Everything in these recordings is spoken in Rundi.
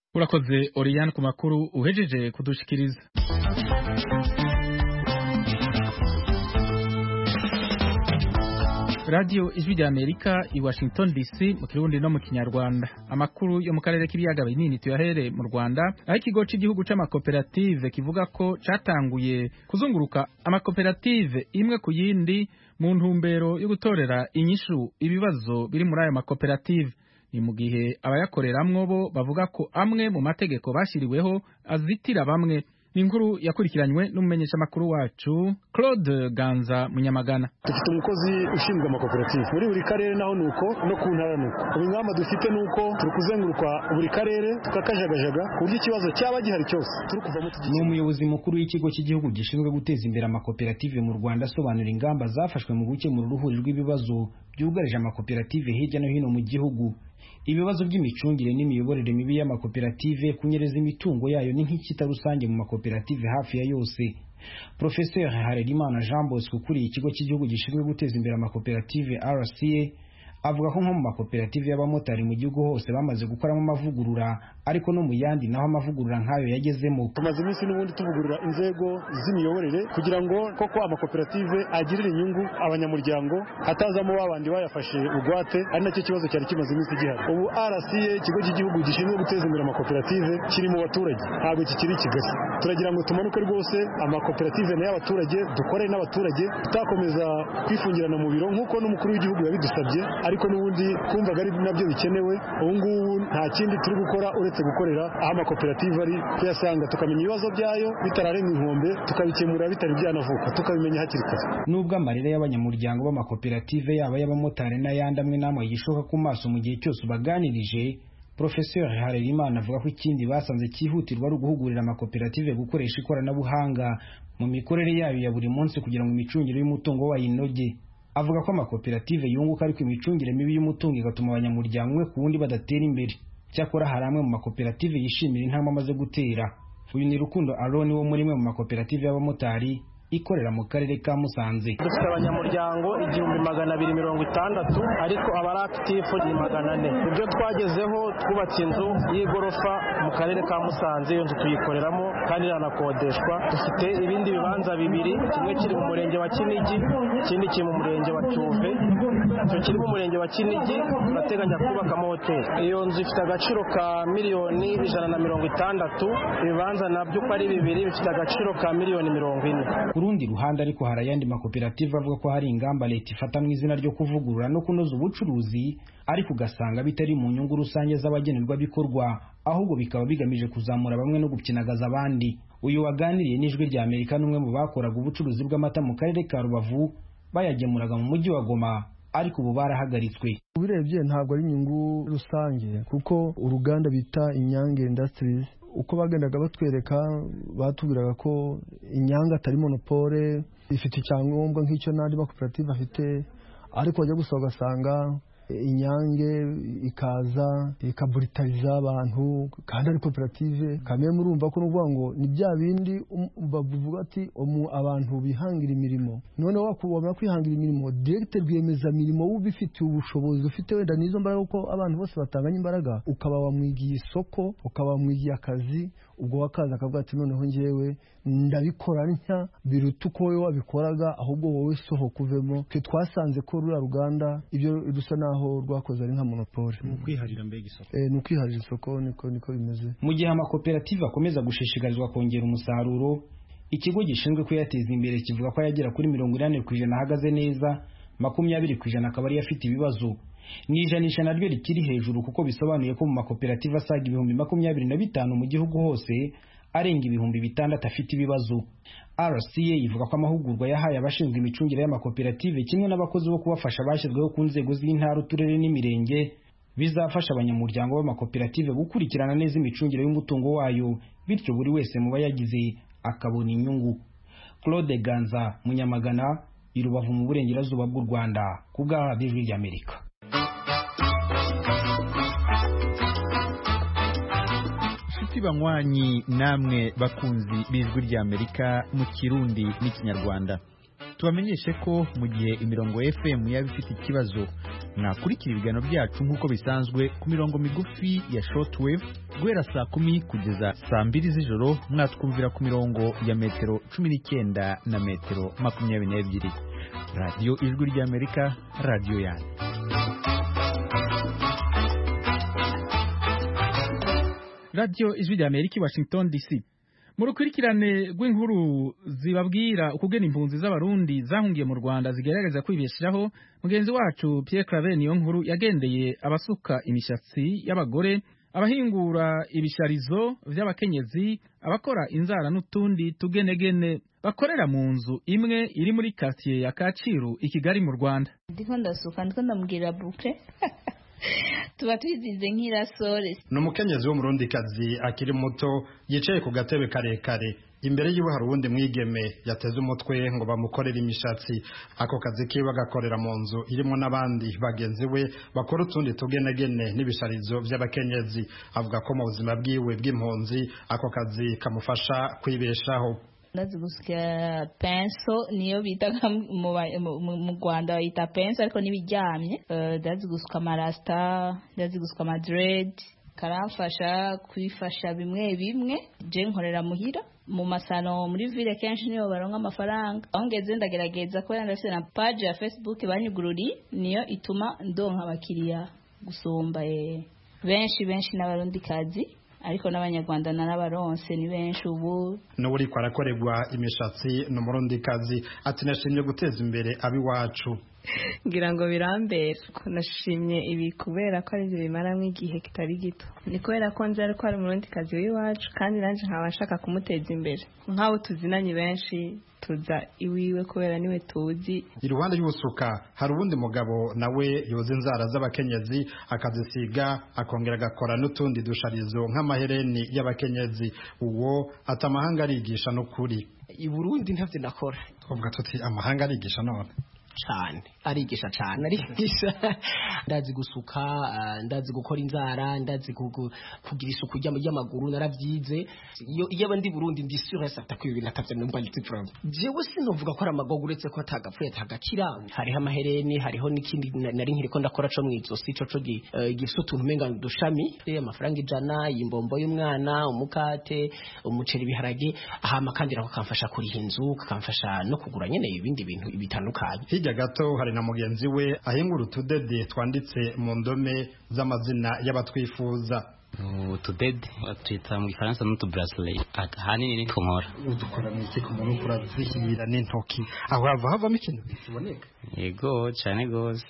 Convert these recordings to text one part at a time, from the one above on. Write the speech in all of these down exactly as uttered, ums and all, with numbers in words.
Urakoze Oriane ku makuru uhejeje kudushikiriza. Radio Ijwi rya Amerika i Washington D C mu Kirundi no mu Kinyarwanda. Amakuru yo mu karere k'ibiyaga binini tuyahere mu Rwanda, aho ikigo cy'igihugu c'amakoperative kivuga ko catanguye kuzunguruka amakoperative imwe ku yindi mu ntumbero yo gutorera inyishu ibibazo biri muri ayo makoperative. Ni mu gihe abayakoreramwo bo bavuga ko amwe mu mategeko bashiriweho azitira bamwe. Inkuru yakurikiranywe n'umumenyesha makuru wacu Claude Ganza Munyamagana. Dufite umukozi ushinzwe amakoperative muri buri karere, naho nuko no ku ntara nuko. Ubingamba dufite nuko turi kuzenguruka buri karere tukakajagajaga ku buryo ikibazo cyaba gihari cyose turi kuvamo tugiye. Ni umuyobozi mukuru w'ikigo cy'igihugu gishinzwe guteza imbere amakoperative mu Rwanda asobanura ingamba zafashwe mu gukemura uruhuri rw'ibibazo byugarije amakoperative hirya no hino mu gihugu. Ibibazo by'imicungire n'imiyoborere mibi y'amakoperative, kunyereza imitungo yayo n'inkikita rusange mu makoperative hafi ya yose. Professeur Harerimana Jean Bosco ukuriye ikigo cy'igihugu gishinzwe guteza imbere amakoperative R C A avuga ko nko mu makoperative y'abamotari mu gihugu hose bamaze gukoramo amavugurura, ariko no mu yandi naho amavugurura nk'ayo yagezemo. Tumaze iminsi n'ubundi tuvugurura inzego z'imiyoborere kugira ngo koko amakoperative agirire inyungu abanyamuryango, hatazamo babandi bayafashe ugwate, ari nacyo kibazo cyari kimaze iminsi gihari. Ubu R C A ikigo cy'igihugu gishinzwe guteza imbere amakoperative kiri mu baturage, ntabwo kikiri Kigali. Turagira ngo tumanuke rwose amakoperative n'abaturage, dukore n'abaturage, tutakomeza kwifungirana mu biro nk'uko n'umukuru w'igihugu yabidusabye, ariko n'ubundi kumvaga ari nabyo bikenewe. Ubu ngubu nta kindi turi gukora uretse gukorera aho amakoperative ari, kuyasanga tukamenya ibibazo byayo bitararenga inkombe, tukabikemura bitari byanavuka, tukabimenya hakiri kare. Nubwo amarira y'abanyamuryango b'amakoperative yaba y'abamotari n'ayandi amwe n'amwe yishoka ku maso mu gihe cyose ubaganirije, Professeur Harerimana avuga ko ikindi basanze cyihutirwa ari uguhugurira amakoperative gukoresha ikoranabuhanga mu mikorere yayo ya buri munsi kugira ngo imicungire y'umutungo wayo inoge. Avuga ko amakoperative yunguka ariko imicungire mibi y'umutungo igatuma abanyamuryango umwe ku wundi badatera imbere. Cyakora hari amwe mu makoperative yishimira intambwe amaze gutera. Uyu ni Rukundo Aaron wo muri mwe mu makoperative y'abamotari ikorera mu karere ka Musanze. Dufite abanyamuryango igihumbi magana abiri mirongo itandatu, ariko abari active ni magana ane. Ibyo twagezeho, twubatse inzu y'igorofa mu karere ka Musanze, iyo nzu tuyikoreramo kandi iranakodeshwa. Dufite ibindi bibanza bibiri, kimwe kiri mu murenge wa Kinigi, ikindi kiri mu murenge wa Cyuve. Icyo kiri mu murenge wa Kinigi turateganya kubakamo hoteli. Iyo nzu ifite agaciro ka miliyoni ijana na mirongo itandatu, ibibanza nabyo uko ari bibiri bifite agaciro ka miliyoni mirongo ine. Ku rundi ruhande ariko hari ayandi makoperative avuga ko hari ingamba leta ifata mu izina ryo kuvugurura no kunoza ubucuruzi, ariko ugasanga bitari mu nyungu rusange z'abagenerwabikorwa, ahubwo bikaba bigamije kuzamura bamwe no gupyinagaza abandi. Uyu waganiriye n'Ijwi rya Amerika n'umwe mu bakoraga ubucuruzi bw'amata mu karere ka Rubavu bayagemuraga mu mujyi wa Goma, ariko ubu barahagaritswe. Ubirebye ntabwo ari inyungu rusange, kuko uruganda bita Inyange Industries uko bagendaga batwereka batubwiraga ko Inyange atari monopole, ifite icyangombwa nk'icyo n'andi makoperative afite, ariko wajya gusa ugasanga Inyange ikaza ikaburitariza abantu kandi ari koperative. Kamwe murumva ko nuvuga ngo ni bya bindi bavuga ati abantu bihangira imirimo, none wakubona kwihangira imirimo directeur rwemeza mirimo ubifitiye ubushobozi, ufite wenda nizo mbaraga uko abantu bose batanganya imbaraga, ukaba wamwigiye isoko, ukaba wamwigiye akazi, ubwo wakaza akavuga ati noneho njyewe ndabikora ntya biruta uko wowe wabikoraga, ahubwo wowe sohoka uvemo. Twe twasanze ko rura ruganda ibyo rusa naho rwakoze ari nka monopole, mu kwiharira mbega isoko. Eh no kwiharira isoko, niko niko bimeze. Mu gihe amakoperative akomeza gushishikarizwa kongera umusaruro, ikigo gishinzwe kuyateza imbere kivuga ko yagera kuri mirongo inani ku ijana ahagaze neza, makumyabiri ku ijana akaba ari afite ibibazo. Ni ijanisha naryo rikiri hejuru, kuko bisobanuye ko mu makoperative asaga ibihumbi makumyabiri na bitanu mu gihugu hose arenga ibihumbi bitandatu afite ibibazo. R C A ivuga ko amahugurwa yahaye abashinzwe imicungire y'amakoperative kimwe n'abakozi bo kubafasha bashyizweho ku nzego z'intara, uturere n'imirenge bizafasha abanyamuryango b'amakoperative gukurikirana neza imicungire y'umutungo wayo, bityo buri wese mu bayagize akabona inyungu. Claude Ganza Munyamagana, i Rubavu mu burengerazuba bw'u Rwanda, ku bwa Ijwi rya Amerika. Banywanyi namwe bakunzi b'Ijwi rya Amerika mu Kirundi n'ikinyarwanda, tubamenyeshe ko mu gihe imirongo F M yaba ifite ikibazo mwakurikira ibiganiro byacu nk'uko bisanzwe ku mirongo migufi ya shortwave guhera saa kumi kugeza saa mbiri z'ijoro mwatwumvira ku mirongo ya metero cumi n'icyenda na metero makumyabiri n'ebyiri. radiyo ijwi ry'Amerika, radiyo yanyu. radiyo ijwi ry'Amerika i Washington D C. mu rukurikirane rw'inkuru zibabwira ukugena impunzi z'abarundi zahungiye mu Rwanda zigerageza kwibeshaho, mugenzi wacu Pierre Claver niyo nkuru yagendeye abasuka imishatsi y'abagore, abahingura ibisharizo vy'abakenyezi, abakora inzara n'utundi tugenegene bakorera mu nzu imwe iri muri quartier ya Kacyiru i Kigali mu Rwanda. Ndiko ndasuka ndiko ndamubwira boucle tuba twizize nk'irasore. Ni umukenyezi w'umurundikazi akiri muto yicaye ku gatebe karekare, imbere yiwe hari uwundi mwigeme yateze umutwe ngo bamukorere imishatsi. Ako kazi kiwe agakorera mu nzu irimo n'abandi bagenzi we bakora utundi tugenegene n'ibisharizo by'abakenyezi. Avuga ko mu buzima bwiwe bw'impunzi ako kazi kamufasha kwibeshaho. Ndazi gusya penso niyo bita mu Rwanda bayita penso ariko nibiryamye. Ndazi gusuka amarasta, ndazi gusuka amadread, karamfasha kwifasha bimwe bimwe. Je nkorera muhira mu masano muri ville kenshi niyo baronka amafaranga. Aho ngeze ndagerageza ko yandafite na page ya Facebook banyugururi, niyo ituma ndonka abakiriya gusumba benshi benshi n'abarundi kazi. Ariko n'abanyarwanda n'abaronse ni benshi ubu. No uri kwarakorerwa imishatsi no murundi kazi ati nashimye guteza imbere abi wacu. Ngira ngo birambera ko nashimye ibi kubera ko ari bimaramwe igihe kitari gito. Ni kubera ko nzi ariko ari murundi kazi w'iwacu kandi nanje nkabashaka kumuteza imbere. Nk'abo tuzinanye benshi tuza iwiwe kubera niwe tuzi. Iruhande y'ubusuka hari ubundi mugabo nawe yoza inzara z'abakenyezi akazisiga akongera agakora n'utundi dusharizo nk'amahereni y'abakenyezi. Uwo atamahanga arigisha no kuri. I Burundi ntavye nakora. Twavuga tuti amahanga arigisha none. Cyane arigisha cyane arigisha ndazi gusuka uh, ndazi gukora inzara ndazi kugira isuku y'amaguru naravyize iyo iyo ndi Burundi ndi sure sa takwibi natavye numva ndi problem jewe sinovuga ko amagogo uretse ko atagapfuye atagakira. Hariho amahereni, hariho n'ikindi nari nkiriko ndakora co mwizosi co co gifite utuntu menga dushami amafaranga ijana yimbombo y'umwana umukate umuceri biharage ahama kandi rako kamfasha kuri inzu kamfasha no kugura nyene ibindi bintu bitandukanye. Hirya gato hari na mugenzi we ahingura utudede twanditse mu ndome z'amazina y'abatwifuza. Utudede twita mu Gifaransa n'utu bracelet ahanini ni twomora. Udukora mu iki ku muntu kurazihira n'intoki aho hava havamo ikintu kiboneka. Yego cyane gose.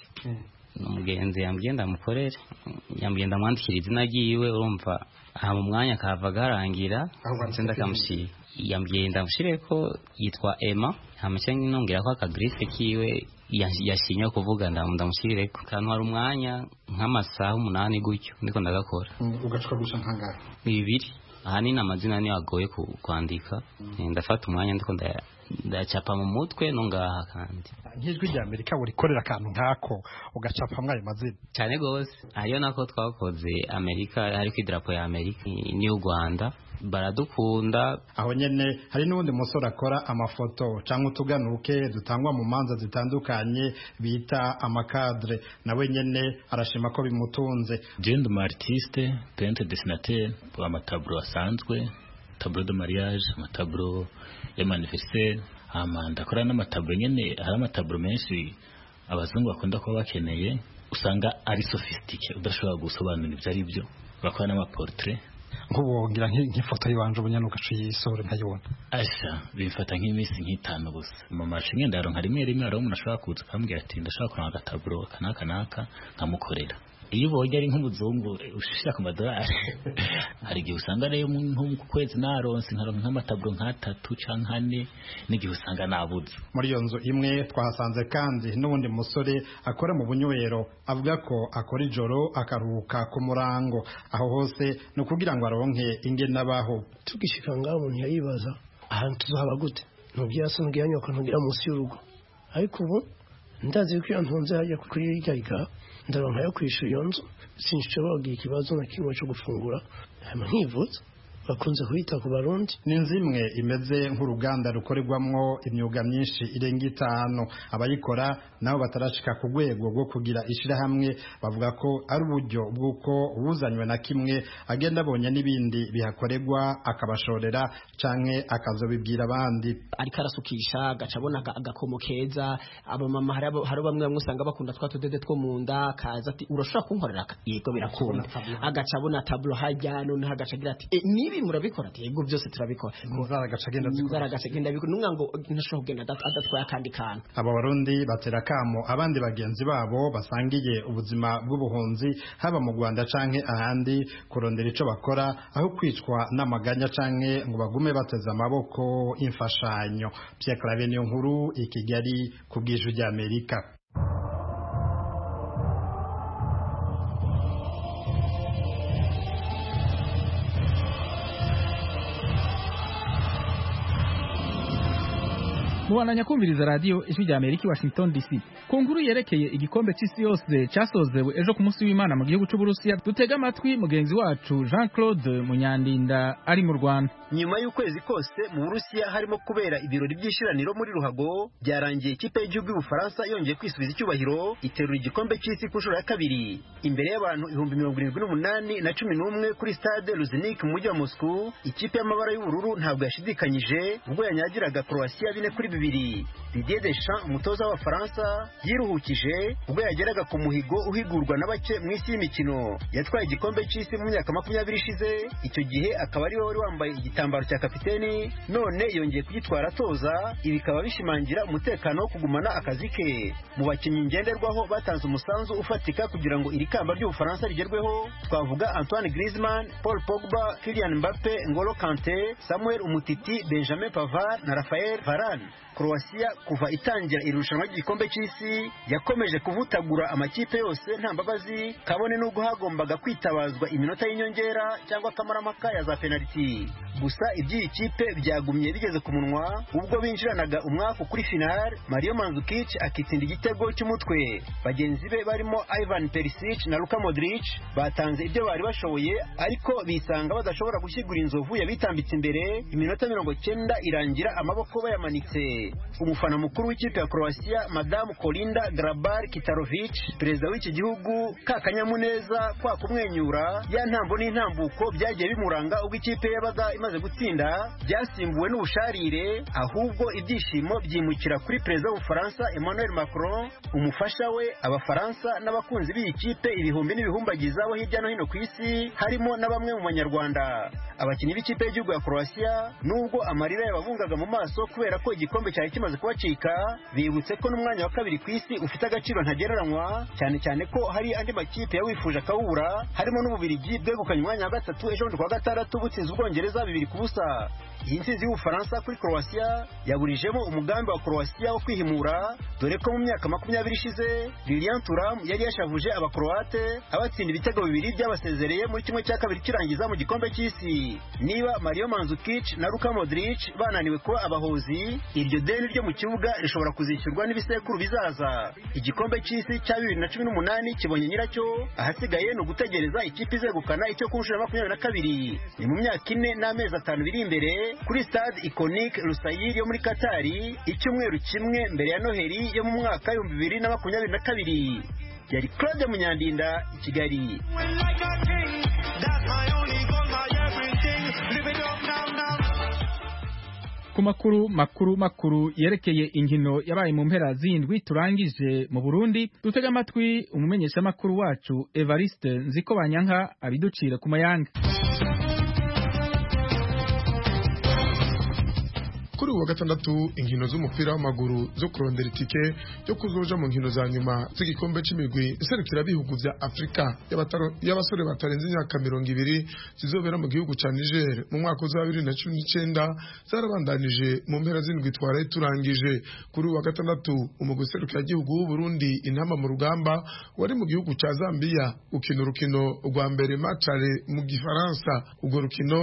Umugenzi yambwiye ndamukorere yambwiye ndamwandikira izina ryiwe urumva aha mu mwanya kava garangira nzenda kamushira yambwiye ndamushire ko yitwa Emma hamace nongera ko akagrife kiwe yashinya kuvuga ndamushirire ko kantu hari umwanya nk'amasaha umunani gutyo ndiko ndagakora. Ugacuka gusha nkangara bibiri ahanini amazina ni agoye kwandika. Ndafata umwanya ndiko ndacapa mu mutwe no ngaha kandi nk'ijwi rya Amerika urikorera akantu nkako ugacapa mwayo mazina cyane gose. Ayo nako twakoze Amerika ariko idarapo ya Amerika ni u Rwanda baradukunda. Aho nyene hari n'undi musore akora amafoto cyangwa utuganuke dutangwa mu manza zitandukanye bita amakadre, nawe nyene arashima ko bimutunze. Jendo mu artiste peintre dessinateur amatablo asanzwe, tableau de mariage, amatablo ya manifeste, amanda akora n'amatablo nyene. Hari amatablo menshi abazungu bakunda kuba bakeneye usanga ari sophistiqué udashobora gusobanura ibyo ari byo. Bakora n'amaportrait nk'ubongira nk'ifoto y'ibanje ubunyanuka cy'isore nkayibona. Asha bimfata nk'imisi nk'itanu gusa mu mashinge ndaronka rimwe rimwe ari umuntu ashobora kuza akambwira ati ndashaka kuranga agataburo kanaka naka nkamukorera. Iyo ubonye ari nk'umuzungu ushira ku madolari hari igihe usanga rero nko ku kwezi naronse nkaronka nk'amataburo nk'atatu canke ane n'igihe usanga nabuze. Muri iyo nzu imwe twahasanze kandi n'ubundi musore akora mu bunywero avuga ko akora ijoro akaruhuka ku murango. Aho hose no kugira ngo aronke ingene abaho. Tugishika ngaho umuntu yayibaza ahantu tuzaba gute ntubyase ngiyanyo ko ntugira munsi y'urugo, ariko ubu ndazi ko iyo ntunze hajya kuri yigayiga ndaronka yo kwishura iyo nzu sinshobora kugira ikibazo na kimwe cyo gufungura hama nkivuza bakunze kwita ku barundi. Ni zimwe imeze nk'uruganda rukorerwamwo imyuga myinshi irenga itanu. Abayikora nabo batarashika ku rwego rwo kugira ishirahamwe, bavuga ko ari uburyo bw'uko ubuzanywe na kimwe agenda abonye n'ibindi bihakorerwa akabashorera canke akazobibwira abandi. Ariko arasukisha agaca abona agakomo keza, abamama hari bamwe bamwe usanga bakunda twa tudede two mu nda, kaza ati urashobora kunkorera? Yego birakunda. Agaca abona tablo hajya none hagaca agira ati e, nibi murabikora? Ati yego byose turabikora. Muzara agaca agenda zikora agaca agenda bikora numwe ngo ntashobora kugenda adatwaye kandi kantu. Aba Barundi batera kamo abandi bagenzi babo basangiye ubuzima bw'ubuhunzi haba mu Rwanda canke ahandi kurondera ico bakora aho kwicwa n'amaganya canke ngo bagume bateza amaboko imfashanyo. Pierre Claver niyo nkuru i Kigali ku bw'Ijwi ry'Amerika. Muwananya kumviriza radio Ijwi ry'Amerika Washington D C. Ku nkuru yerekeye igikombe c'isi yose casozewe ejo ku munsi w'Imana mu gihugu c'u Burusiya, dutega amatwi mugenzi wacu Jean-Claude Munyandinda ari mu Rwanda. Nyuma y'ukwezi kose mu Burusiya harimo kubera ibirori by'ishiraniro muri ruhago, byarangiye ikipe y'igihugu y'Ubufaransa yongeye kwisubiza icyubahiro iterura igikombe c'isi ku nshuro ya kabiri imbere y'abantu ibihumbi mirongo irindwi n'umunani na cumi n'umwe kuri stade Luzhniki mu mujyi wa Moscow. Ikipe y'amabara y'ubururu ntabwo yashidikanyije ubwo yanyagiraga Croatia bine kuri bibiri. Didier Deschamps umutoza w'Abafaransa yiruhukije ubwo yageraga ku muhigo uhigurwa na bake mu isi y'imikino. Yatwaye igikombe c'isi mu myaka makumyabiri ishize, icyo gihe akaba ari we wari wambaye igitambaro cya kapiteni, none yongeye kugitwara atoza. Ibi bikaba bishimangira umutekano wo kugumana akazi ke. Mu bakinnyi ngenderwaho batanze umusanzu ufatika kugira ngo iri kamba ry'Ubufaransa rigerweho twavuga Antoine Griezmann, Paul Pogba, Kylian Mbappe, N'Golo Kanté, Samuel Umtiti, Benjamin Pavard na Raphael Varane. Croatia kuva itangira irushanwa ry'igikombe c'isi yakomeje kuvutagura amakipe yose nta mbabazi, kabone n'ubwo hagombaga kwitabazwa iminota y'inyongera cyangwa kamaramaka ya za penalty. Gusa iby'iyi kipe byagumye bigeze ku munwa ubwo binjiranaga umwaku kuri final. Mario Mandzukic akitsinda igitego cy'umutwe. Bagenzi be barimo Ivan Perisic na Luka Modric batanze ibyo bari bashoboye, ariko bisanga badashobora gushyigura inzovu yabitambitse imbere. Iminota mirongo cyenda irangira amaboko bayamanitse. Umufana mukuru w'ikipe ya Croatia Madame Kolinda Grabar-Kitarovic, perezida w'iki gihugu, kakanyamuneza kwa kumwenyura ya ntambo n'intambuko byagiye bimuranga ubwo ikipe yabaga imaze gutsinda byasimbuwe n'ubusharire, ahubwo ibyishimo byimukira kuri perezida w'Ubufaransa Emmanuel Macron, umufasha we, Abafaransa n'abakunzi b'iyi kipe ibihumbi n'ibihumbagiza bo hirya no hino ku isi, harimo na bamwe mu Banyarwanda. Abakinnyi b'ikipe y'igihugu ya Croatia nubwo amarira yabavungaga mu maso kubera ko igikombe cyari kimaze kubacika, bibutse ko n'umwanya wa kabiri ku isi ufite agaciro ntagereranywa, cyane cyane ko hari andi makipe yawifuje akawubura, harimo n'Ububiligi bwegukanye umwanya wa gatatu ejo bundi kuwa gatandatu butsinze Ubwongereza bibiri ku busa. Iyi ntsinzi y'Ubufaransa kuri Croatia yaburijemo umugambi wa Croatia wo kwihimura, dore ko mu myaka makumyabiri ishize Lilian Thuram yari yashavuje Abakroate abatsinda ibitego bibiri byabasezereye muri kimwe cya kabiri kirangiza mu gikombe cy'isi. Niba Mario Mandzukic na Luka Modric bananiwe kuba abahozi, iryo deni ryo mu kibuga rishobora kuzishyurwa n'ibisekuru bizaza. Igikombe cy'isi cya bibiri na cumi n'umunani kibonye nyiracyo, ahasigaye ni ugutegereza ikipe izegukana icyo ku nshuro ya makumyabiri na kabiri. Ni mu myaka ine n'amezi atanu biri imbere kuri stade iconique Lusail yo muri Katari, icyumweru kimwe mbere ya Noheli yo mu mwaka w'ibihumbi bibiri na makumyabiri na kabiri. Yari Claude Munyandinda i Kigali. Ku makuru makuru makuru yerekeye inkino yabaye mu mpera zindwi turangije mu Burundi, dutega amatwi umumenyesha makuru wacu Evariste Nzikobanyanka abiducire ku mayanga. Kuri uwa gatandatu inkino z'umupira w'amaguru zo kurondera itike yo kuzoja mu nkino za nyuma z'igikombe c'imigwi iserukira bihugu vya Afrika y'abasore batarenze imyaka mirongo ibiri zizobera mu gihugu ca Niger mu mwaka wa bibiri na cumi n'icenda zarabandanije mu mpera z'indwi twaraye turangije. Kuri uwa gatandatu umugwi userukira igihugu w'u Burundi intamba mu rugamba wari mu gihugu ca Zambia ukina urukino rwa mbere matchare mu Gifaransa. Urwo rukino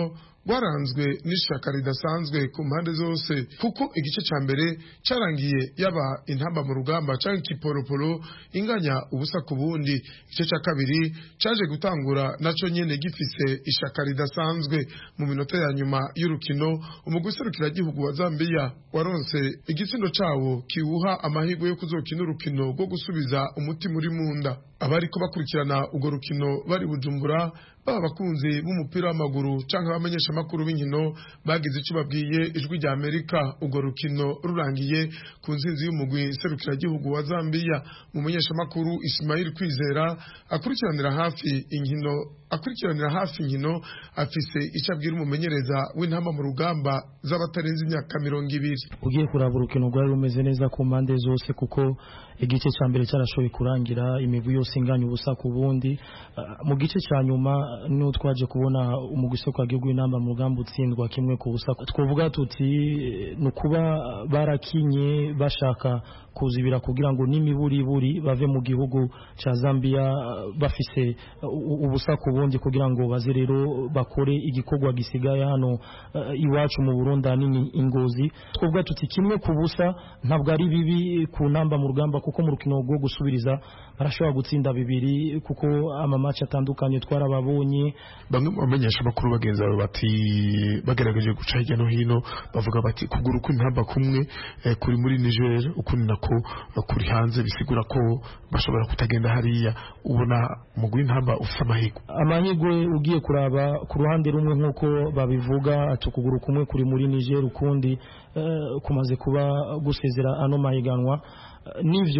rwaranzwe n'ishaka ridasanzwe ku mpande zose kuko igice ca mbere carangiye yaba intamba mu rugamba canke kiporoporo inganya ubusa ku bundi. Igice ca kabiri caje gutangura naco nyene gifise ishaka ridasanzwe. Mu minota ya nyuma y'urukino umugwi serukiragihugu wa Zambia waronse igitsindo cawo kiwuha amahirwe yo kuzokina urukino rwo gusubiza umuti muri munda. Abariko bakurikirana urwo rukino bari Bujumbura baba bakunzi b'umupira w'amaguru canke abamenyesha makuru b'inkino bagize ico babwiye ijwi rya Amerika urwo rukino rurangiye ku nsinzi y'umugwi serukiragihugu wa Zambia. Mu menyesha makuru Ismail Kwizera akurikiranira hafi inkino akurikiranira hafi inkino afise ico abwira umumenyereza w'intamba mu rugamba z'abatarenze imyaka mirongo ibiri. Ugiye kuraba urukino rwari rumeze neza ku mpande zose kuko igice ca mbere cyarashoboye kurangira imigwi yose inganya ubusa ku bundi. Uh, mu gice ca nyuma no twaje kubona umugwi kwa gihugu inamba mu rugamba utsindwa kimwe ku busa. Twovuga tuti nukuba barakinye bashaka kuzibira kugira ngo nimiburi buri bave mu gihugu ca Zambia bafise ubusa ku bundi kugira ngo baze rero bakore igikorwa gisigaye hano uh, iwacu mu Burundi nini Ingozi. Twovuga tuti kimwe ku busa ntabwo ari bibi ku namba mu rugamba kuko mu rukino rwo gusubiriza barashobora gutsinda bibiri kuko ama match atandukanye twarababonye. Bamwe mu bamenyesha makuru bagenza bati bagerageje guca hirya no hino bavuga bati kugura uko intamba kumwe eh, kuri muri Niger ukundi nako kuri hanze bisigura ko bashobora kutagenda hariya. Ubona umugwi intamba ufite amahirwe amahirwe ugiye kuraba ku ruhande rumwe nkuko babivuga atukugura kumwe kuri muri Niger ukundi uh, kumaze kuba gusezera ano mahiganwa. Nivyo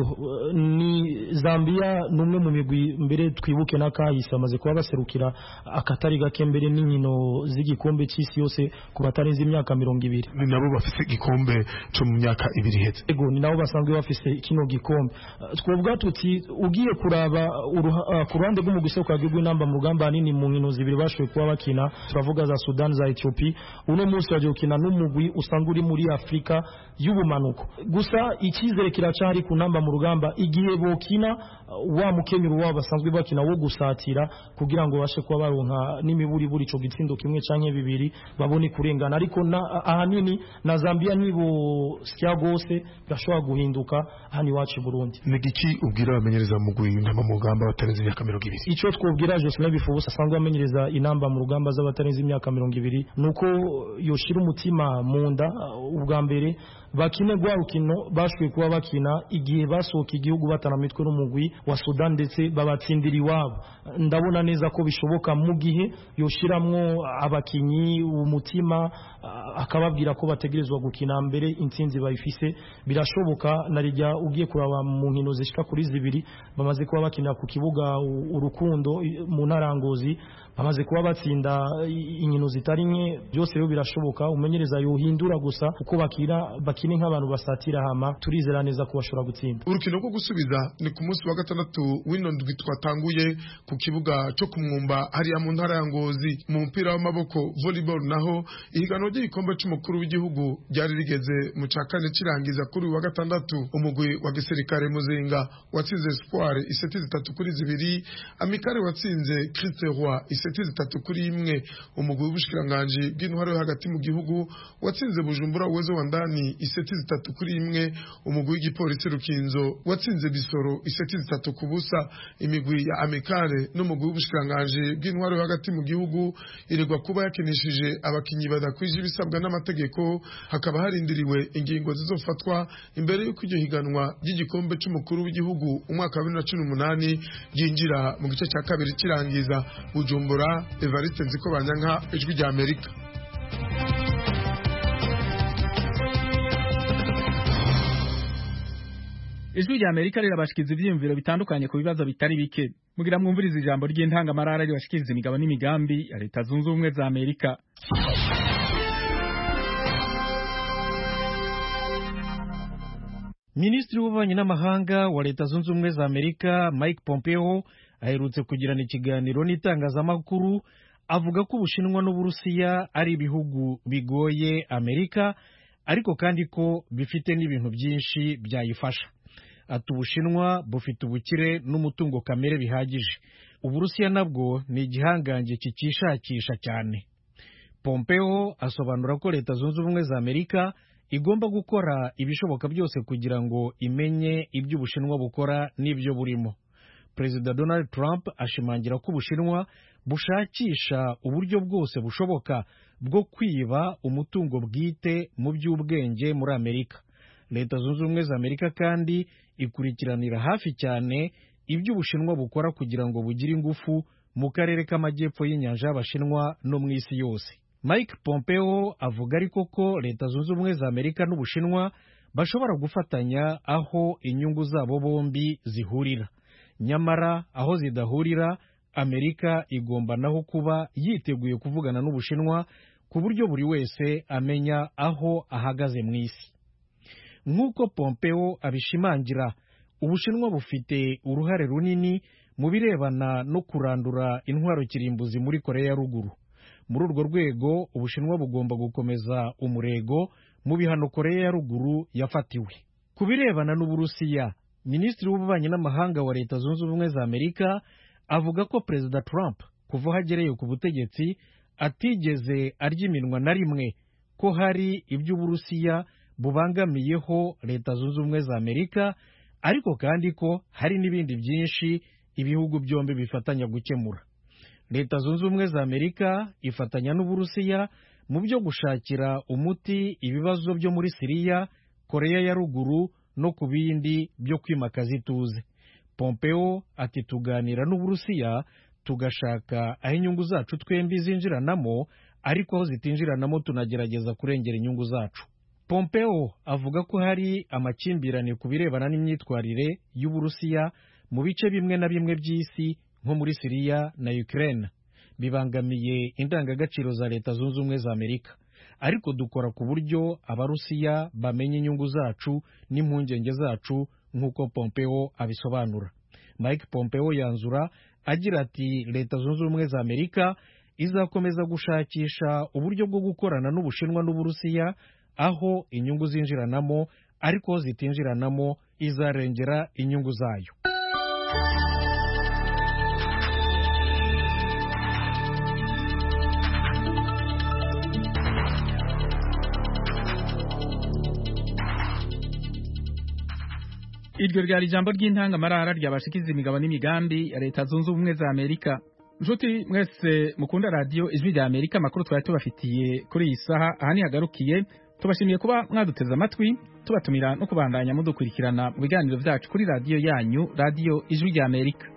ni Zambia numwe mu migwi mbere twibuke nakahise bamaze kuba baserukira akatari gake mbere n'inkino z'igikombe cy'isi yose ku batarenze imyaka mirongo ibiri. Ni nabo bafise igikombe cyo mu myaka ibiri heze. Ego ni nabo basanzwe bafise kino gikombe. Twovuga tuti ugiye kuraba uh, ku ruhande rw'umugwi kwa gihugu inamba mu rugamba nini mu nkino zibiri bashoboye kuba bakina turavuga za Sudan za Ethiopia. Uno munsi waje gukina n'umugwi usanga uri muri Afrika y'ubumanuko. Gusa ikizere kiraca ku namba mu rugamba igihe bokina wa mukenyero wabo basanzwe bakina wo gusatira kugira ngo bashe kuba baronka n'imiburi buri ico gitsindo kimwe canke bibiri babone kurengana. Ariko na ahanini na Zambia nibo sya gose gashobora guhinduka hani wacu Burundi. Nigiki ubwira abamenyereza mu gwi intamba mu rugamba batarenze imyaka mirongo ibiri? Ico twobwira Jocelyn Bifubusa asanzwe amenyereza inamba mu rugamba z'abatarenze imyaka mirongo ibiri nuko yoshira umutima mu nda ubwa mbere bakine gwa rukino bashwe kuba bakina igihe basohoka igihugu batanamitwe n'umugwi wa Sudan ndetse babatsindira iwabo. Ndabona neza ko bishoboka mu gihe yoshiramwo abakinyi umutima akababwira ko bategerezwa gukina mbere intsinzi bayifise. Birashoboka narijya ugiye kuraba mu nkino zishika kuri zibiri bamaze kuba bakinira ku kibuga Urukundo mu Ntarangozi bamaze kuba batsinda inkino zitari nke. Byose rero birashoboka umenyereza yohindura gusa kuko bakira bakine nk'abantu basatira hama turizera neza ko bashobora gutsinda. Urukino rwo gusubiza ni ku munsi wa gatandatu w'ino ndwi twatanguye ku kibuga cyo kumwumba hariya mu ntara ya Ngozi. Mu mupira w'amaboko volleyball naho ihiganwa ry'igikombe cy'umukuru w'igihugu ryari rigeze mu cakane cirangiza kuri wa gatandatu. Umugwi wa gisirikare Muzinga watsinze Espoir iseti zitatu kuri zibiri. Amikare watsinze Christe Roi iseti zitatu kuri imwe. Umugwi w'ubushikiranganje bw'intwaro yo hagati mu gihugu watsinze Bujumbura Uwezo wa ndani iseti zitatu kuri imwe. Umugwi w'igipolisi Rukinzo watsinze Bisoro iseti zitatu ku busa. Imigwi ya Amikare n'umugwi w'ubushikiranganje bw'intwaro yo hagati mu gihugu iregwa kuba yakinishije abakinyi badakwije ibisabwa n'amategeko. Hakaba harindiriwe ingingo zizofatwa imbere y'uko iryo higanwa ry'igikombe cy'umukuru w'igihugu umwaka wa bibiri na cumi n'umunani ryinjira mu gice cya kabiri kirangiza. Bujumbura, Evariste Nzikobanyanka, Ijwi rya Amerika. Ijwi rya Amerika rirabashikiza ivyiyumviro bitandukanye ku bibazo bitari bike. Mugira mwumviriza ijambo ry'intangamarara ribashikiriza imigabo n'imigambi ya Leta Zunze Ubumwe za Amerika. Minisitiri w'ububanyi n'amahanga wa Leta Zunze Ubumwe za Amerika Mike Pompeo aherutse kugirana ikiganiro n'itangazamakuru avuga ko Ubushinwa n'Uburusiya ari ibihugu bigoye Amerika ariko kandi ko bifite n'ibintu byinshi byayifasha. Ati Ubushinwa bufite ubukire n'umutungo kamere bihagije. Uburusiya nabwo ni igihangange kikishakisha cyane. Pompeo asobanura ko leta zunze ubumwe za Amerika igomba gukora ibishoboka byose kugira ngo imenye ibyo Ubushinwa bukora n'ibyo burimo. Perezida Donald Trump ashimangira ko Ubushinwa bushakisha uburyo bwose bushoboka bwo kwiba umutungo bwite mu by'ubwenge muri Amerika. Leta zunze ubumwe za Amerika kandi ikurikiranira hafi cyane ibyo Ubushinwa bukora kugira ngo bugire ingufu mu karere k'amajyepfo y'inyanja y'Abashinwa no mu isi yose. Mike Pompeo avuga ariko ko Leta zunze ubumwe za Amerika n'Ubushinwa bashobora gufatanya aho inyungu zabo bombi zihurira. Nyamara aho zidahurira, Amerika igomba naho kuba yiteguye kuvugana n'Ubushinwa ku buryo buri wese amenya aho ahagaze mu isi. Nk'uko Pompeo abishimangira, Ubushinwa bufite uruhare runini mu birebana no kurandura intwaro kirimbuzi muri Korea ya Ruguru. Muri urwo rwego, Ubushinwa bugomba gukomeza umurego mu bihano Korea ya Ruguru yafatiwe. Ku birebana n'Uburusiya, Minisitiri w'Ububanyi n'Amahanga wa Leta zunze ubumwe za Amerika avuga ko Perezida Trump kuva aho agereye ku butegetsi atigeze arya iminwa na rimwe ko hari ibyo Uburusiya bubangamiyeho Leta zunze ubumwe za Amerika, ariko kandi ko hari n'ibindi byinshi ibihugu byombi bifatanya gukemura. Leta zunze ubumwe za Amerika ifatanya n'Uburusiya mu byo gushakira umuti ibibazo byo muri Siriya, Korea ya Ruguru no ku bindi byo kwimakaza ituze. Pompeo ati tuganira n'Uburusiya tugashaka aho inyungu zacu twembi zinjiranamo, ariko aho zitinjiranamo tunagerageza kurengera inyungu zacu. Pompeo avuga ko hari amakimbirane ku birebana n'imyitwarire y'Uburusiya mu bice bimwe na bimwe by'isi nko muri Siriya na Ukraine, bibangamiye indangagaciro za Leta zunze ubumwe za Amerika. Ariko dukora ku buryo Abarusiya bamenya inyungu zacu n'impungenge zacu nk'uko Pompeo abisobanura. Mike Pompeo yanzura agira ati Leta zunze ubumwe za Amerika izakomeza gushakisha uburyo bwo gukorana n'Ubushinwa n'Uburusiya aho inyungu zinjiranamo, ariko zitinjiranamo izarengera inyungu zayo. Iryo ryari ijambo ry'intangamarara ryabashikiza imigabo n'imigambi ya Leta zunze ubumwe za Amerika. Nshuti mwese mukunda radio Ijwi rya Amerika, amakuru twari tubafitiye kuri iyi saha aha nihagarukiye. Tubashimiye kuba mwaduteze amatwi, tubatumira no kubandanya mudukurikirana mu biganiro byacu kuri radio yanyu, radio Ijwi rya Amerika.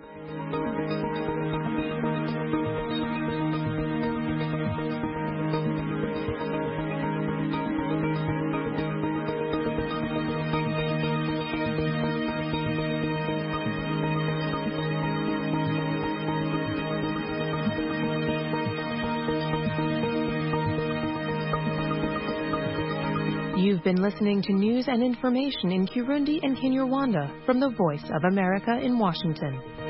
You've been listening to news and information in Kirundi and Kinyarwanda from the Voice of America in Washington.